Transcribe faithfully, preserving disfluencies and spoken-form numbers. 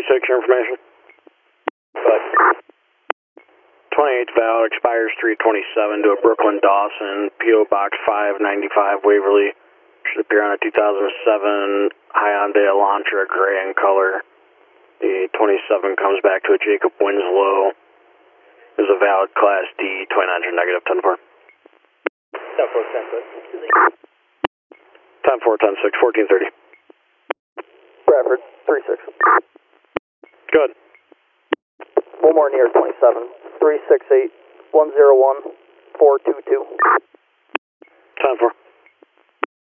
three six, your information. But twenty-eighth valid, expires three twenty-seven to a Brooklyn Dawson, P O Box five ninety-five, Waverly. Should appear on a two thousand seven Hyundai Elantra, gray in color. The twenty-seven comes back to a Jacob Winslow. Is a valid Class D, twenty-nine hundred negative, ten four. ten four, ten six. ten four, ten six, fourteen thirty. Bradford, three six. Good. One more near twenty-seven. three six eight, one zero one, four two two. ten four.